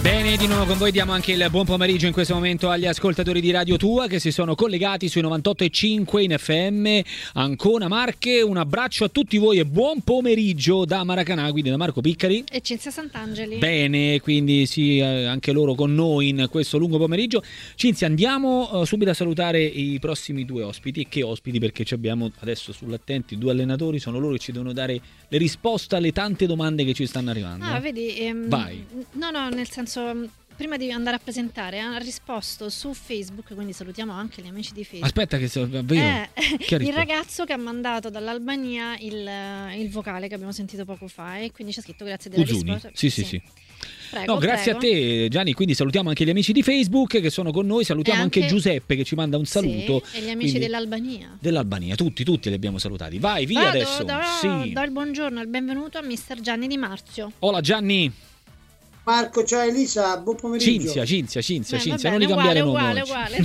Bene, di nuovo con voi diamo anche il buon pomeriggio in questo momento agli ascoltatori di Radio Tua che si sono collegati sui 98.5 in FM Ancona Marche. Un abbraccio a tutti voi e buon pomeriggio da Maracanã, quindi da Marco Piccari e Cinzia Sant'Angeli. Bene, quindi sì, anche loro con noi in questo lungo pomeriggio. Cinzia, andiamo subito a salutare i prossimi due ospiti. E che ospiti, perché ci abbiamo adesso sull'attenti due allenatori, sono loro che ci devono dare le risposte alle tante domande che ci stanno arrivando. Vedi, vai. No, nel senso, prima di andare a presentare, ha risposto su Facebook, quindi salutiamo anche gli amici di Facebook. Aspetta che vero. Il ragazzo che ha mandato dall'Albania il vocale che abbiamo sentito poco fa, e quindi c'è scritto grazie della risposta. Sì. Prego, no, grazie a te Gianni, quindi salutiamo anche gli amici di Facebook che sono con noi, salutiamo anche Giuseppe che ci manda un saluto. Sì, e gli amici dell'Albania. Tutti li abbiamo salutati. Vai, via. Adesso. Do il buongiorno e il benvenuto a Mister Gianni Di Marzio. Hola Gianni. Marco, ciao Elisa, buon pomeriggio. Cinzia, non li cambiare nome. Uguale.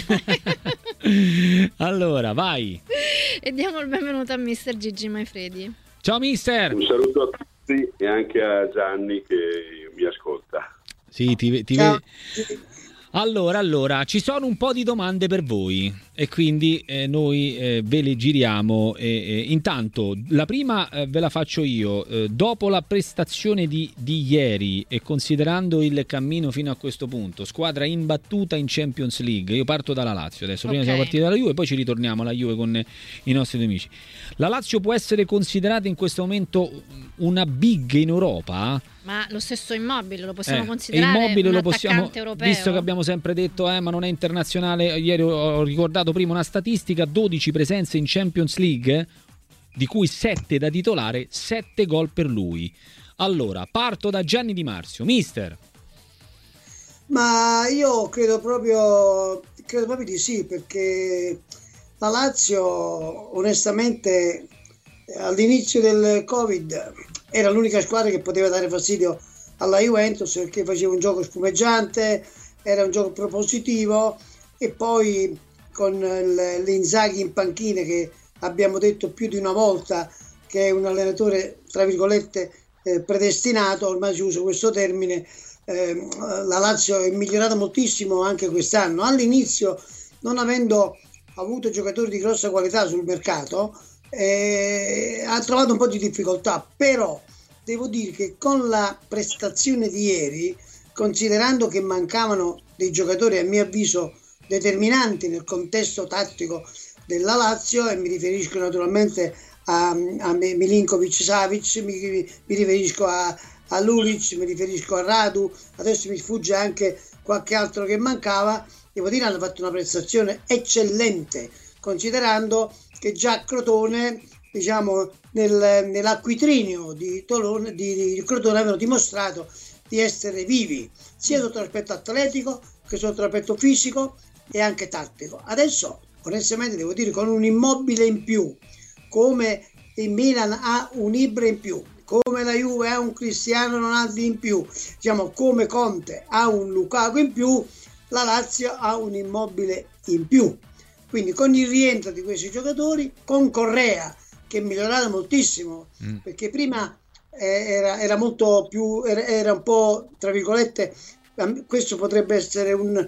Allora, vai. E diamo il benvenuto a Mister Gigi Maifredi. Ciao mister. Un saluto a tutti e anche a Gianni che mi ascolta. Sì, ti vedo. Allora, ci sono un po' di domande per voi e quindi noi ve le giriamo. Intanto, la prima ve la faccio io. Dopo la prestazione di ieri e considerando il cammino fino a questo punto, squadra imbattuta in Champions League, io parto dalla Lazio adesso, prima siamo partiti dalla Juve, poi ci ritorniamo alla Juve con i nostri due amici. La Lazio può essere considerata in questo momento una big in Europa? Ma lo stesso Immobile lo possiamo considerare Immobile un lo attaccante possiamo, europeo? visto che abbiamo sempre detto ma non è internazionale. Ieri ho ricordato prima una statistica: 12 presenze in Champions League, di cui 7 da titolare, 7 gol per lui. Allora, parto da Gianni Di Marzio. Mister. Ma io credo proprio di sì, perché la Lazio onestamente all'inizio del Covid era l'unica squadra che poteva dare fastidio alla Juventus, perché faceva un gioco spumeggiante, era un gioco propositivo, e poi con l'Inzaghi in panchina, che abbiamo detto più di una volta che è un allenatore tra virgolette predestinato, ormai si usa questo termine, la Lazio è migliorata moltissimo anche quest'anno. All'inizio, non avendo avuto giocatori di grossa qualità sul mercato, ha trovato un po' di difficoltà, però devo dire che con la prestazione di ieri, considerando che mancavano dei giocatori a mio avviso determinanti nel contesto tattico della Lazio, e mi riferisco naturalmente a Milinkovic-Savic, mi riferisco a Lulic, mi riferisco a Radu, adesso mi sfugge anche qualche altro che mancava, devo dire hanno fatto una prestazione eccellente, considerando che già Crotone, diciamo, nell'acquitrinio di Crotone avevano dimostrato di essere vivi, sia sotto l'aspetto atletico che sotto l'aspetto fisico e anche tattico. Adesso, onestamente, devo dire, con un Immobile in più, come il Milan ha un Ibra in più, come la Juve ha un Cristiano Ronaldo in più, diciamo, come Conte ha un Lukaku in più, la Lazio ha un Immobile in più. Quindi con il rientro di questi giocatori, con Correa che è migliorato moltissimo, perché prima era molto più, era un po', tra virgolette, questo potrebbe essere una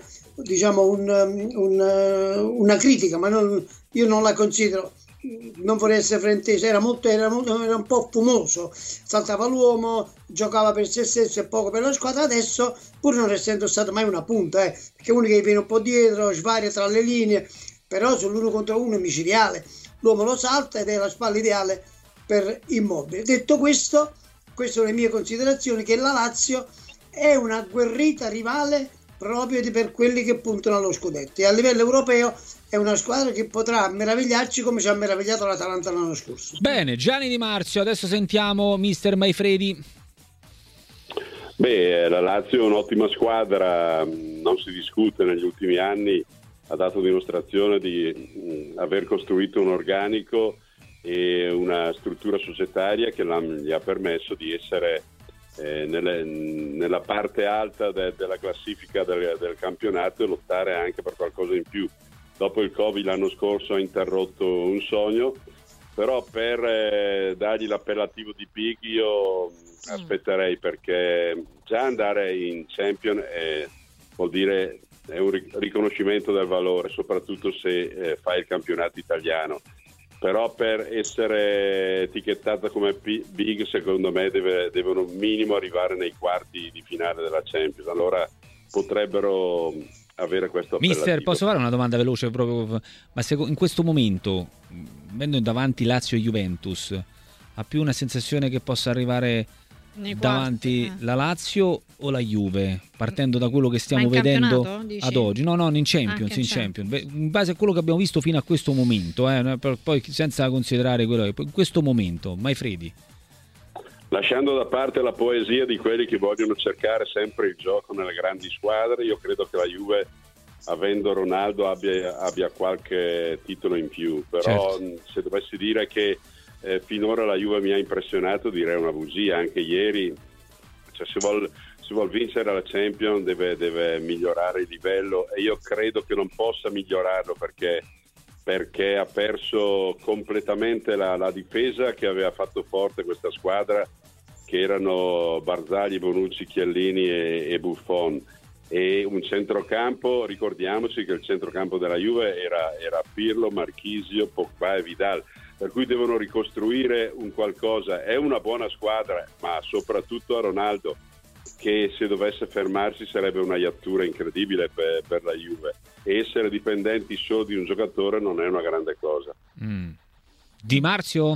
critica, ma io non la considero, non vorrei essere fraintesa, era un po' fumoso, saltava l'uomo, giocava per se stesso e poco per la squadra. Adesso, pur non essendo stato mai una punta, perché uno che viene un po' dietro, svaria tra le linee, però sull'1 contro 1 è micidiale, l'uomo lo salta ed è la spalla ideale per Immobile. Detto questo, queste sono le mie considerazioni, che la Lazio è una agguerrita rivale proprio per quelli che puntano allo scudetto, e a livello europeo è una squadra che potrà meravigliarci come ci ha meravigliato l'Atalanta l'anno scorso. Bene, Gianni Di Marzio, adesso sentiamo Mister Maifredi. La Lazio è un'ottima squadra, non si discute, negli ultimi anni ha dato dimostrazione di aver costruito un organico e una struttura societaria che gli ha permesso di essere nella parte alta della classifica del campionato e lottare anche per qualcosa in più. Dopo il Covid l'anno scorso ha interrotto un sogno però per dargli l'appellativo di Big io aspetterei, perché già andare in Champion vuol dire è un riconoscimento del valore, soprattutto se fa il campionato italiano. Però per essere etichettata come Big, secondo me devono minimo arrivare nei quarti di finale della Champions, allora potrebbero avere questo appellativo. Mister, posso fare una domanda veloce proprio? Ma in questo momento, avendo davanti Lazio e Juventus, ha più una sensazione che possa arrivare davanti la Lazio o la Juve, partendo da quello che stiamo vedendo ad oggi? No, in Champions, in base a quello che abbiamo visto fino a questo momento, poi senza considerare quello che in questo momento, Maifredi. Lasciando da parte la poesia di quelli che vogliono cercare sempre il gioco nelle grandi squadre, io credo che la Juve, avendo Ronaldo, abbia qualche titolo in più, però se dovessi dire che finora la Juve mi ha impressionato, direi una bugia. Anche ieri, se vuol vincere la Champions deve migliorare il livello, e io credo che non possa migliorarlo perché ha perso completamente la difesa che aveva fatto forte questa squadra, che erano Barzagli, Bonucci, Chiellini e Buffon, e un centrocampo, ricordiamoci che il centrocampo della Juve era Pirlo, Marchisio, Pogba e Vidal, per cui devono ricostruire un qualcosa. È una buona squadra, ma soprattutto a Ronaldo, che se dovesse fermarsi sarebbe una iattura incredibile per la Juve, e essere dipendenti solo di un giocatore non è una grande cosa. Di Marzio?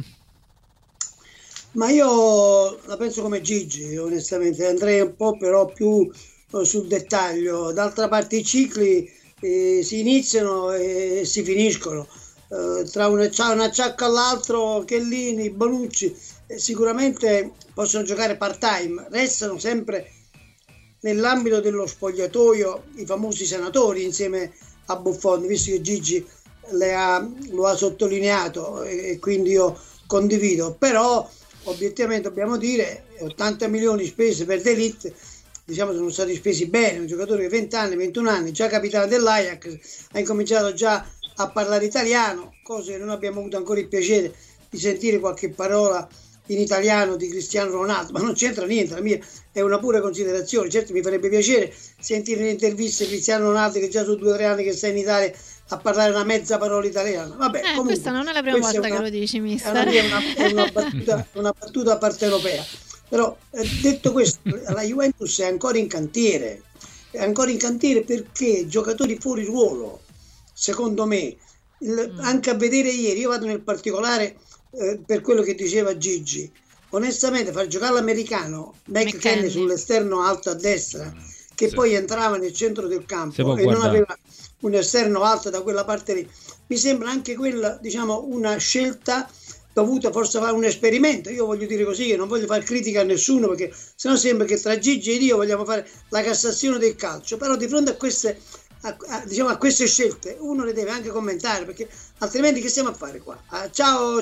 Ma io la penso come Gigi, onestamente, andrei un po' però più sul dettaglio. D'altra parte i cicli si iniziano e si finiscono. Tra un acciacco all'altro, Chiellini, Bonucci sicuramente possono giocare part-time, restano sempre nell'ambito dello spogliatoio i famosi senatori insieme a Buffon, visto che Gigi lo ha sottolineato, e quindi io condivido. Però obiettivamente dobbiamo dire 80 milioni spesi per D'Elite, diciamo, sono stati spesi bene. Un giocatore di 20 anni, 21 anni, già capitano dell'Ajax, ha incominciato già a parlare italiano, cosa che non abbiamo avuto ancora il piacere di sentire qualche parola in italiano di Cristiano Ronaldo, ma non c'entra niente, la mia è una pura considerazione. Certo, mi farebbe piacere sentire in interviste Cristiano Ronaldo, che già sono 2 o 3 anni che sta in Italia, a parlare una mezza parola italiana. Vabbè, comunque, questa non è la prima volta che lo dici, mister. È una battuta partenopea. Però detto questo, la Juventus è ancora in cantiere, perché giocatori fuori ruolo, secondo me, anche a vedere ieri, io vado nel particolare per quello che diceva Gigi, onestamente far giocare l'americano McKennie sull'esterno alto a destra, che poi entrava nel centro del campo e non aveva un esterno alto da quella parte lì, mi sembra anche quella, diciamo, una scelta dovuta forse a fare un esperimento. Io voglio dire così, che non voglio fare critica a nessuno, perché sennò sembra che tra Gigi ed io vogliamo fare la Cassazione del calcio, però di fronte a queste a queste scelte uno le deve anche commentare, perché altrimenti che stiamo a fare qua? Ciao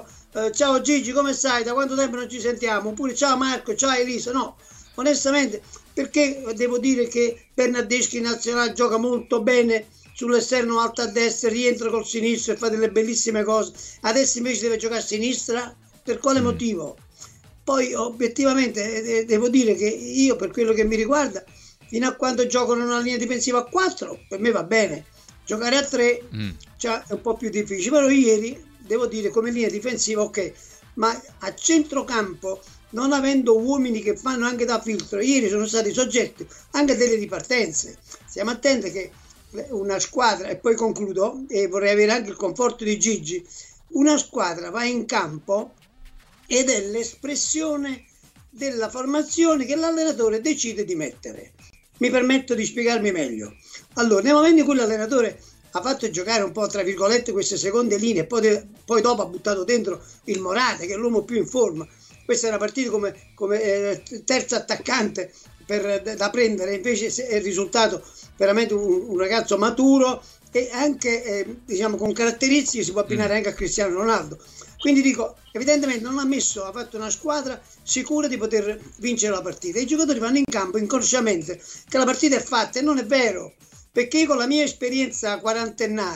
Gigi, come stai? Da quanto tempo non ci sentiamo? Oppure ciao Marco, ciao Elisa? No, onestamente, perché devo dire che Bernardeschi in nazionale gioca molto bene sull'esterno alto a destra, rientra col sinistro e fa delle bellissime cose, adesso invece deve giocare a sinistra? Per quale motivo? Poi obiettivamente devo dire che io, per quello che mi riguarda, fino a quando giocano in una linea difensiva a 4 per me va bene, giocare a 3 è un po' più difficile. Però ieri devo dire, come linea difensiva ok, ma a centrocampo, non avendo uomini che fanno anche da filtro, ieri sono stati soggetti anche a delle ripartenze. Stiamo attenti che una squadra, e poi concludo, e vorrei avere anche il conforto di Gigi, una squadra va in campo ed è l'espressione della formazione che l'allenatore decide di mettere. Mi permetto di spiegarmi meglio. Allora, nel momento in cui l'allenatore ha fatto giocare un po', tra virgolette, queste seconde linee, e poi dopo ha buttato dentro il Morata, che è l'uomo più in forma, questa era partita come terzo attaccante da prendere, invece è risultato veramente un ragazzo maturo e anche diciamo con caratteristiche si può abbinare anche a Cristiano Ronaldo. Quindi dico, evidentemente non ha fatto una squadra sicura di poter vincere la partita. I giocatori vanno in campo inconsciamente che la partita è fatta, e non è vero, perché io con la mia esperienza quarantennale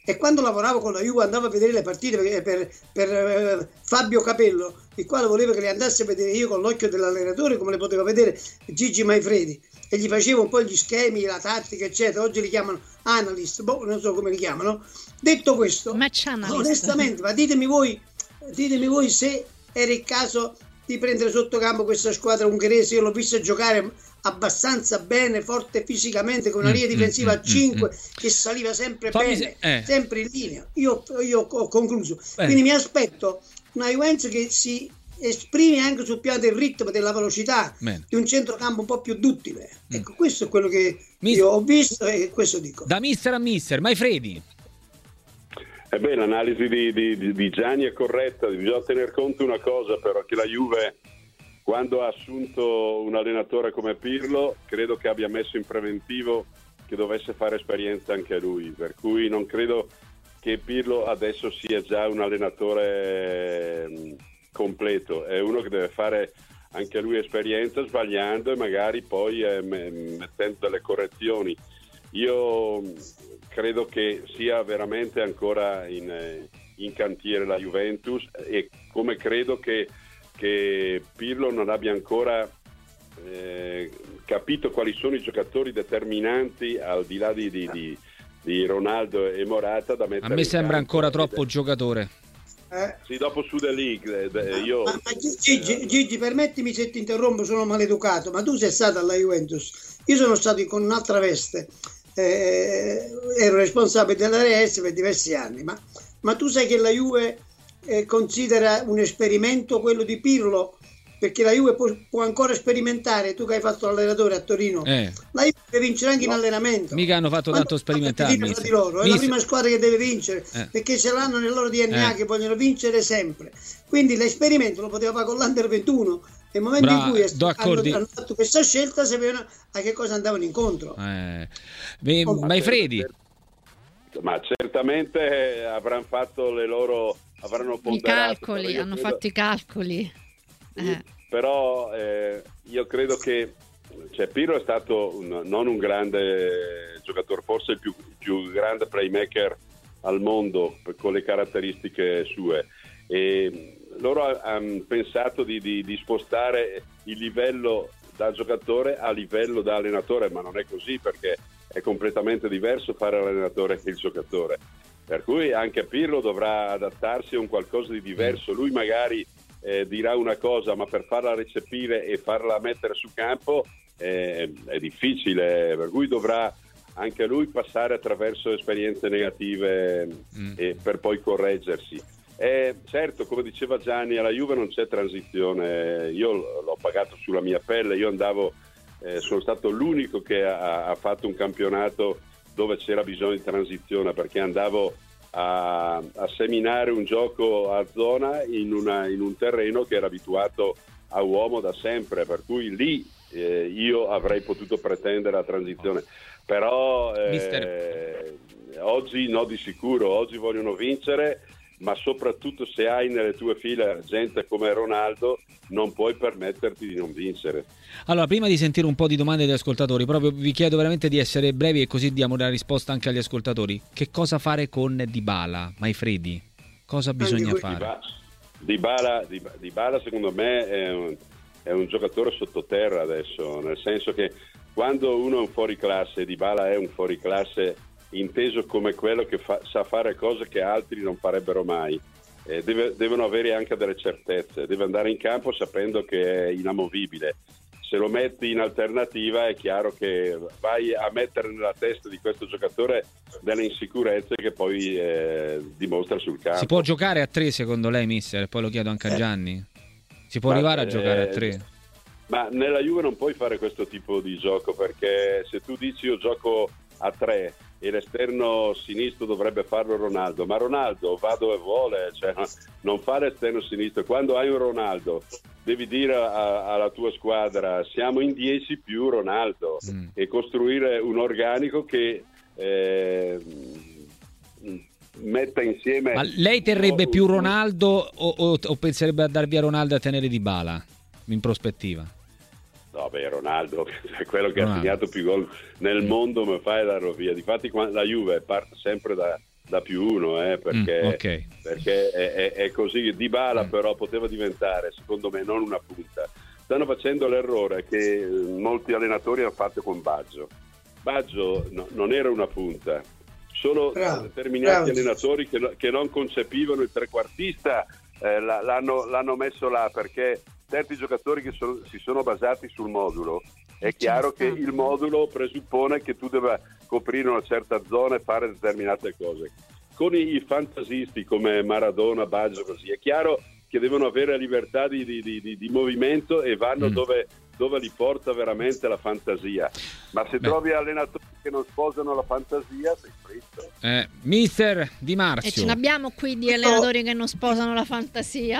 E quando lavoravo con la Juve andavo a vedere le partite per Fabio Capello, il quale voleva che le andassi a vedere io con l'occhio dell'allenatore come le poteva vedere Gigi Maifredi, e gli facevo un po' gli schemi, la tattica eccetera. Oggi li chiamano analyst, non so come li chiamano. Detto questo, onestamente, ma ditemi voi se era il caso di prendere sotto campo questa squadra ungherese. Io l'ho vista giocare abbastanza bene, forte fisicamente, con una linea difensiva a 5 che saliva sempre bene, sempre in linea. Io ho concluso. Quindi mi aspetto una Juventus che si esprime anche sul piano del ritmo, della velocità, di un centrocampo un po' più duttile. Ecco, questo è quello che io ho visto e questo dico. Da mister a mister, Maifredi. L'analisi di Gianni è corretta. Bisogna tener conto una cosa però, che la Juve, quando ha assunto un allenatore come Pirlo, credo che abbia messo in preventivo che dovesse fare esperienza anche lui, per cui non credo che Pirlo adesso sia già un allenatore completo, è uno che deve fare anche lui esperienza, sbagliando e magari poi mettendo delle correzioni. Io credo che sia veramente ancora in cantiere la Juventus, e come credo che Pirlo non abbia ancora capito quali sono i giocatori determinanti al di là di Ronaldo e Morata da mettere. A me sembra ancora troppo giocatore. Sì, dopo su The League io... ma Gigi, permettimi se ti interrompo, sono maleducato, ma tu sei stato alla Juventus, io sono stato con un'altra veste, ero responsabile della RS per diversi anni, ma tu sai che la Juve considera un esperimento quello di Pirlo, perché la Juve può ancora sperimentare. Tu che hai fatto l'allenatore a Torino, la Juve deve vincere anche in allenamento. Mica hanno fatto tanto sperimentare di loro. È la prima squadra che deve vincere, perché ce l'hanno nel loro DNA che vogliono vincere sempre. Quindi l'esperimento lo poteva fare con l'Under 21. Nel momento in cui hanno fatto questa scelta, sapevano a che cosa andavano incontro. Maifredi, ma certamente avranno fatto le loro, avranno ponderato hanno fatto i calcoli. Però io credo che Pirlo è stato non un grande giocatore, forse il più grande playmaker al mondo con le caratteristiche sue, e loro hanno pensato di spostare il livello da giocatore a livello da allenatore, ma non è così, perché è completamente diverso fare l'allenatore che il giocatore, per cui anche Pirlo dovrà adattarsi a un qualcosa di diverso. Lui magari dirà una cosa, ma per farla recepire e farla mettere su campo è difficile, per cui dovrà anche lui passare attraverso esperienze negative per poi correggersi. Certo, come diceva Gianni, alla Juve non c'è transizione. Io l'ho pagato sulla mia pelle. Io sono stato l'unico che ha fatto un campionato dove c'era bisogno di transizione, perché andavo a seminare un gioco a zona in un terreno che era abituato a uomo da sempre, per cui lì io avrei potuto pretendere la transizione, però oggi no, di sicuro. Oggi vogliono vincere, ma soprattutto se hai nelle tue file gente come Ronaldo non puoi permetterti di non vincere. Allora, prima di sentire un po' di domande degli ascoltatori, proprio vi chiedo veramente di essere brevi e così diamo la risposta anche agli ascoltatori. Che cosa fare con Dybala, Maifredi? Cosa bisogna fare? Dybala secondo me è un giocatore sottoterra adesso, nel senso che quando uno è un fuoriclasse, Dybala è un fuoriclasse inteso come quello che sa fare cose che altri non farebbero mai. Devono avere anche delle certezze, deve andare in campo sapendo che è inamovibile. Se lo metti in alternativa è chiaro che vai a mettere nella testa di questo giocatore delle insicurezze che poi dimostra sul campo. Si può giocare a 3 secondo lei, mister? Poi lo chiedo anche a Gianni. Si può arrivare a giocare a 3? Ma nella Juve non puoi fare questo tipo di gioco, perché se tu dici io gioco a 3 e l'esterno sinistro dovrebbe farlo Ronaldo, ma Ronaldo va dove vuole, cioè non fa l'esterno sinistro. Quando hai un Ronaldo devi dire alla tua squadra siamo in 10 più Ronaldo e costruire un organico che metta insieme. Ma lei terrebbe più Ronaldo o penserebbe a dar via Ronaldo e a tenere Dybala in prospettiva? No, Ronaldo è quello che ha segnato più gol nel mondo, mi fai darlo via. Difatti la Juve parte sempre da +1, perché è così. Dybala però poteva diventare, secondo me, non una punta. Stanno facendo l'errore che molti allenatori hanno fatto con Baggio. Baggio non era una punta, solo determinati allenatori che non concepivano il trequartista l'hanno messo là, perché certi giocatori che si sono basati sul modulo, è chiaro che il modulo presuppone che tu debba coprire una certa zona e fare determinate cose. Con i fantasisti come Maradona, Baggio, così, è chiaro che devono avere libertà di movimento e vanno dove li porta veramente la fantasia. Ma se trovi allenatori che non sposano la fantasia, sei fritto. Mister Di Marzio. E ce ne abbiamo qui di allenatori che non sposano la fantasia.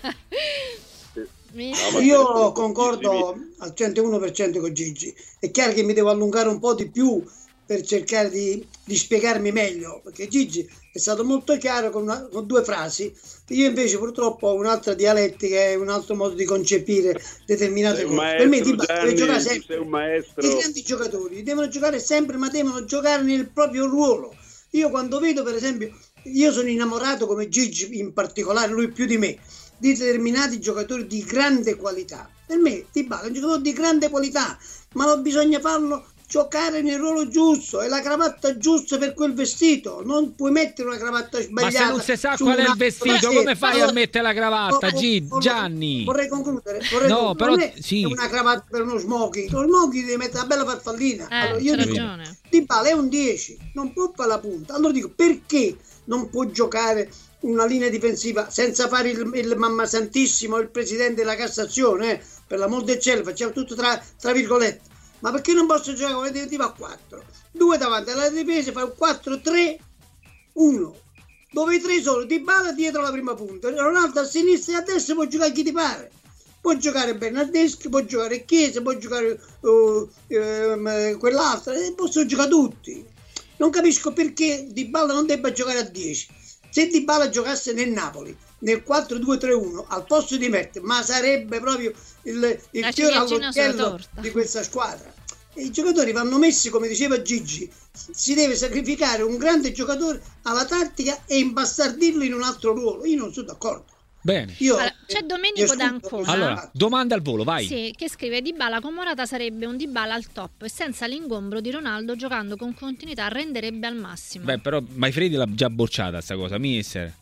Io concordo al 101% con Gigi. È chiaro che mi devo allungare un po' di più per cercare di spiegarmi meglio, perché Gigi è stato molto chiaro con 2 frasi. Io invece purtroppo ho un'altra dialettica e un altro modo di concepire determinate cose. Per me deve giocare sempre. Sei un maestro. I grandi giocatori devono giocare sempre, ma devono giocare nel proprio ruolo. Io quando vedo, per esempio, io sono innamorato, come Gigi in particolare, lui più di me, di determinati giocatori di grande qualità. Per me Dybala è un giocatore di grande qualità, ma non bisogna farlo giocare nel ruolo giusto, e la cravatta giusta per quel vestito. Non puoi mettere una cravatta sbagliata. Ma se non si sa qual è il vestito, come fai a mettere la cravatta, Gianni? Vorrei concludere. Però non è una cravatta per uno smoking. Lo smoking devi mettere una bella farfallina. Allora, io dico, Dybala è un 10, non può fare la punta. Allora dico, perché non può giocare una linea difensiva senza fare il mamma santissimo, il presidente della Cassazione, per l'amor del cielo, facciamo tutto tra virgolette. Ma perché non posso giocare come difensiva a 4? 2 davanti alla difesa, fa un 4-3-1, dove i 3 sono Dybala dietro la prima punta, Ronaldo a sinistra e a destra, può giocare chi ti pare. Può giocare Bernardeschi, può giocare Chiesa, può giocare quell'altra, possono giocare tutti. Non capisco perché Dybala non debba giocare a 10. Se Dybala giocasse nel Napoli, nel 4-2-3-1, al posto di Mert, ma sarebbe proprio il fiore all'occhiello di questa squadra. E i giocatori vanno messi, come diceva Gigi, si deve sacrificare un grande giocatore alla tattica e imbastardirlo in un altro ruolo. Io non sono d'accordo. Bene. C'è Domenico D'Ancona. Allora, domanda al volo, vai. Sì, che scrive: Dybala con Morata sarebbe un Dybala al top e senza l'ingombro di Ronaldo, giocando con continuità renderebbe al massimo. Beh, però Maifredi l'ha già bocciata sta cosa, mister.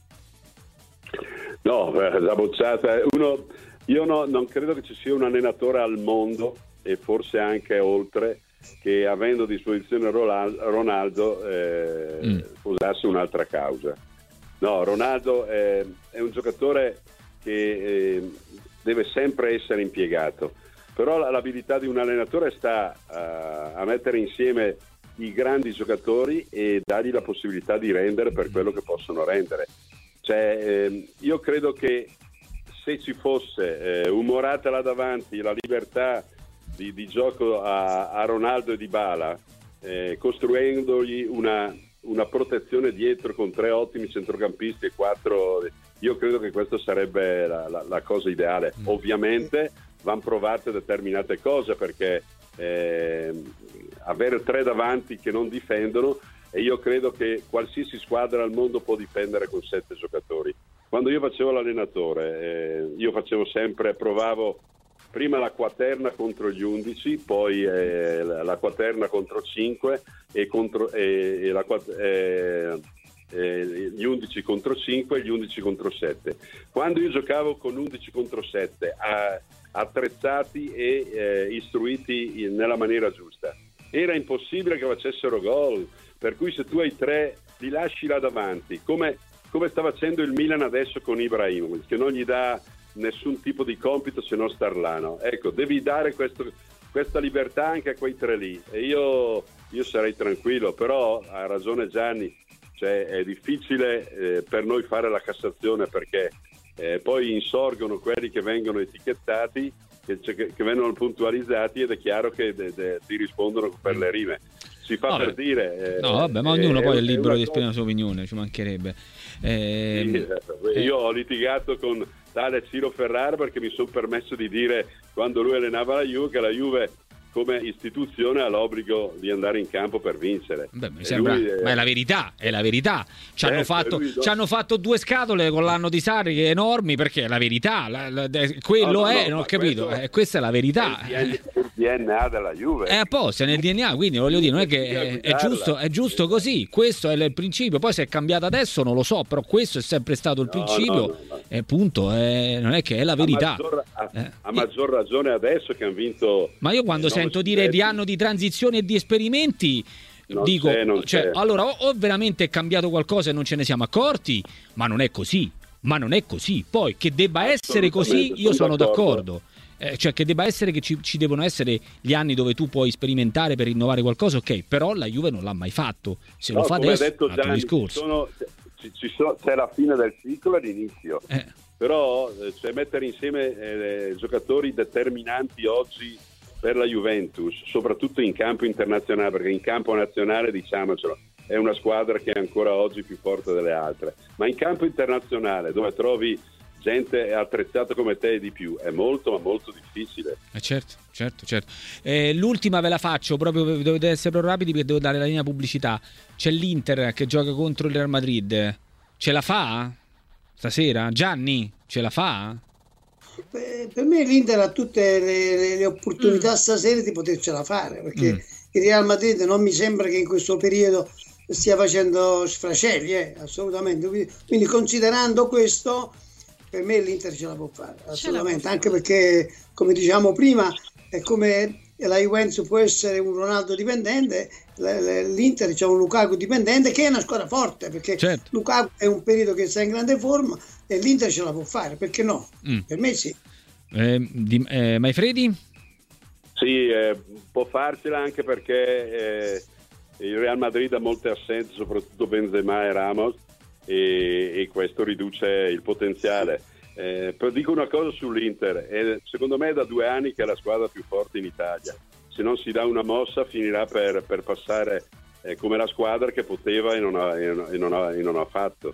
No, la bocciata. Io non credo che ci sia un allenatore al mondo, e forse anche oltre, che avendo a disposizione Ronaldo sposasse un'altra causa. No, Ronaldo è un giocatore che deve sempre essere impiegato, però l'abilità di un allenatore sta a mettere insieme i grandi giocatori e dargli la possibilità di rendere per quello che possono rendere. Cioè, io credo che se ci fosse un Morata là davanti, la libertà di gioco a Ronaldo e Dybala, costruendogli una protezione dietro con 3 ottimi centrocampisti e 4, io credo che questa sarebbe la cosa ideale. Ovviamente vanno provate determinate cose, perché avere 3 davanti che non difendono, e io credo che qualsiasi squadra al mondo può difendere con 7 giocatori. Quando io facevo l'allenatore, io provavo prima la quaterna contro gli 11, poi la quaterna contro 5 gli 11 contro 5 e gli 11 contro 7. Quando io giocavo con 11 contro 7, attrezzati e istruiti nella maniera giusta, era impossibile che facessero gol, per cui se tu hai 3 li lasci là davanti, come sta facendo il Milan adesso con Ibrahimovic, che non gli dà nessun tipo di compito se non star là, no? Ecco, devi dare questa libertà anche a quei 3 lì, e io sarei tranquillo. Però ha ragione Gianni, cioè è difficile per noi fare la Cassazione, perché poi insorgono quelli che vengono etichettati, che vengono puntualizzati, ed è chiaro che ti rispondono per le rime. Si fa per dire. No, vabbè, ma ognuno poi è libero di esprimere la sua opinione, ci mancherebbe. Io ho litigato con tale Ciro Ferrara perché mi sono permesso di dire, quando lui allenava la Juve, che la Juve come istituzione ha l'obbligo di andare in campo per vincere. Beh, mi sembra, ma è la verità, è la verità. Ci hanno fatto 2 scatole con l'anno di Sarri che enormi, perché è la verità, quello non ho capito, questa è la verità. È il DNA della Juve. È apposta, nel DNA, quindi voglio dire, non è che è giusto così, questo è il principio, poi se è cambiato adesso non lo so, però questo è sempre stato il principio, e punto, non è che è la verità. A maggior ragione adesso che hanno vinto. Ma io quando sento dire di anno di transizione e di esperimenti dico, allora o veramente è cambiato qualcosa e non ce ne siamo accorti, ma non è così. Poi che debba essere così, io sono d'accordo. Cioè che debba essere che ci devono essere gli anni dove tu puoi sperimentare per innovare qualcosa, ok, però la Juve non l'ha mai fatto. Se lo fa adesso è un altro discorso. C'è la fine del ciclo e l'inizio. Però mettere insieme giocatori determinanti oggi per la Juventus, soprattutto in campo internazionale, perché in campo nazionale, diciamocelo, è una squadra che è ancora oggi più forte delle altre, ma in campo internazionale, dove trovi gente attrezzata come te e di più, è molto ma molto difficile. Certo. L'ultima ve la faccio, proprio dovete essere proprio rapidi perché devo dare la linea pubblicità. C'è l'Inter che gioca contro il Real Madrid, ce la fa stasera? Gianni, ce la fa? Per me l'Inter ha tutte le opportunità stasera di potercela fare, perché il Real Madrid non mi sembra che in questo periodo stia facendo sfracelli, assolutamente. Quindi considerando questo, per me l'Inter ce la può fare, assolutamente, anche perché, come diciamo prima, è come la Juventus può essere un Ronaldo dipendente, l'Inter c'è un Lukaku dipendente, che è una squadra forte, perché Lukaku è un periodo che sta in grande forma e l'Inter ce la può fare, perché no? Per me sì. Maifredi? Sì, può farcela anche perché il Real Madrid ha molte assenze, soprattutto Benzema e Ramos, e questo riduce il potenziale. Però dico una cosa sull'Inter, secondo me è da 2 anni che è la squadra più forte in Italia. Se non si dà una mossa finirà per passare come la squadra che poteva e non ha fatto.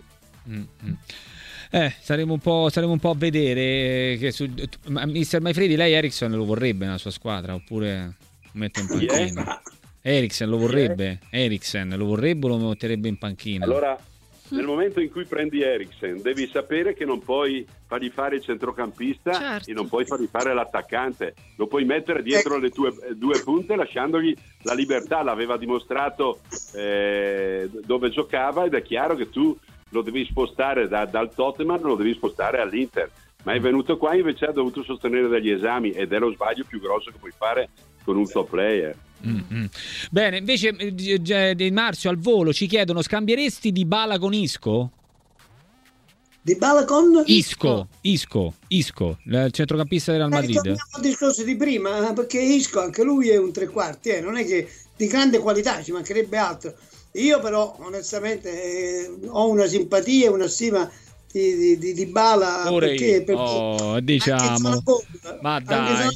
Saremo un po' a vedere che Mister Maifredi, lei Eriksen lo vorrebbe nella sua squadra oppure mette in panchina? Eriksen lo vorrebbe? Eriksen lo vorrebbe o lo metterebbe in panchina? Allora, nel momento in cui prendi Eriksen devi sapere che non puoi fargli fare il centrocampista e non puoi fargli fare l'attaccante, lo puoi mettere dietro le tue 2 punte lasciandogli la libertà. L'aveva dimostrato dove giocava, ed è chiaro che tu lo devi spostare dal Tottenham, lo devi spostare all'Inter, ma è venuto qua invece ha dovuto sostenere degli esami, ed è lo sbaglio più grosso che puoi fare con un top player. Bene, invece Di Marzio al volo ci chiedono: scambieresti Dybala con Isco? Dybala con? Isco, il centrocampista del Real Madrid. Torniamo al discorso di prima, perché Isco anche lui è un 3/4, non è che di grande qualità, ci mancherebbe altro. Io però onestamente ho una simpatia e una stima di Dybala, perché diciamo, ma dai,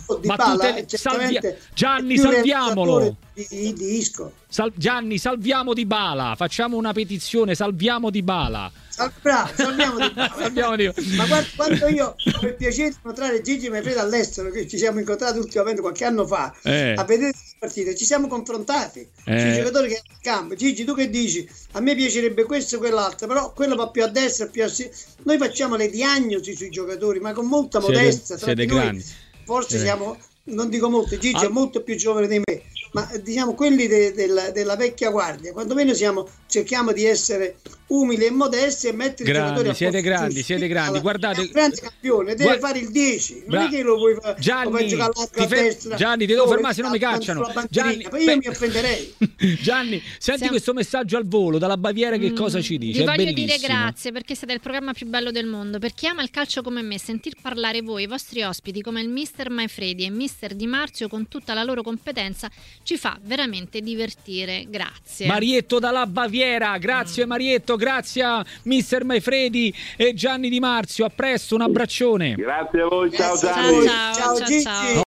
Gianni, salviamolo di Isco. Gianni, salviamo Dybala, facciamo una petizione, salviamo Dybala. Salviamo Dybala. Ma quando io ho il piacere di incontrare Gigi Maifredi all'estero, che ci siamo incontrati ultimamente qualche anno fa, a vedere le partite, ci siamo confrontati sui giocatori che erano in campo. Gigi, tu che dici? A me piacerebbe questo e quell'altro, però quello va più a destra, più a sinistra. Noi facciamo le diagnosi sui giocatori, ma con molta modestia. Siete grandi. Forse siamo, non dico molto, Gigi è molto più giovane di me, ma diciamo quelli della vecchia guardia, quantomeno cerchiamo di essere umili e modesti e mettere i giocatori a posto. Siete grandi, guardate, il grande campione deve fare il 10, non è che lo vuoi fare, giocare a destra. Gianni, ti devo fermare, se no mi cacciano. Gianni, io mi offenderei. Gianni, senti questo messaggio al volo dalla Baviera, che cosa ci dice? Vi voglio dire grazie, perché siete il programma più bello del mondo. Per chi ama il calcio come me, sentir parlare voi, i vostri ospiti come il mister Maifredi e mister Di Marzio con tutta la loro competenza ci fa veramente divertire. Grazie. Marietto dalla Baviera, grazie Marietto, grazie a mister Maifredi e Gianni Di Marzio, a presto, un abbraccione. Grazie a voi, ciao Gianni. Ciao.